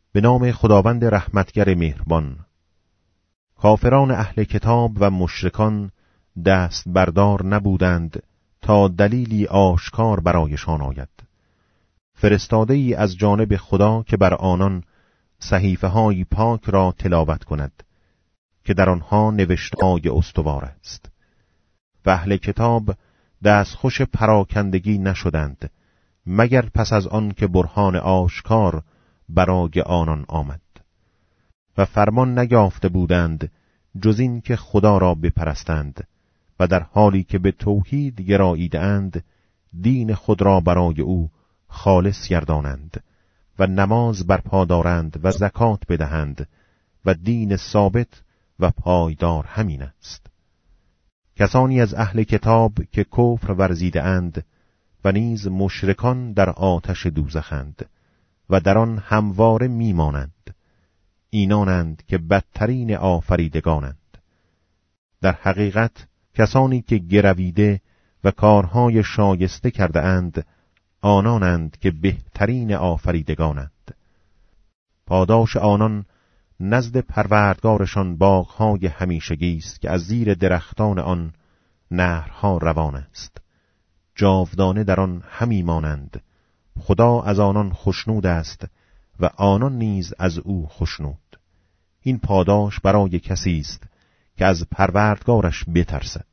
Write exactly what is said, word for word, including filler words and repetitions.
به نام خداوند رحمتگر مهربان. کافران اهل کتاب و مشرکان دست بردار نبودند تا دلیلی آشکار برایشان آید. فرستاده ای از جانب خدا که بر آنان صحیفه های پاک را تلاوت کند که در آنها نوشته‌های استوار است. و اهل کتاب دستخوش پراکندگی نشدند مگر پس از آن که برهان آشکار برای آنان آمد. و فرمان نیافته بودند جز این که خدا را بپرستند و در حالی که به توحید گراییدند دین خود را برای او خالص گردانند و نماز برپا دارند و زکات بدهند و دین ثابت و پایدار همین است. کسانی از اهل کتاب که کفر ورزیده اند و نیز مشرکان در آتش دوزخند و در آن همواره میمانند، اینانند که بدترین آفریدگانند. در حقیقت کسانی که گرویده و کارهای شایسته کرده اند آنانند که بهترین آفریدگانند. پاداش آنان نزد پروردگارشان باغهای همیشگی است که از زیر درختان آن نهرها روان است. جاودانه در آن همی مانند. خدا از آنان خوشنود است و آنان نیز از او خوشنود. این پاداش برای کسی است که از پروردگارش بترسد.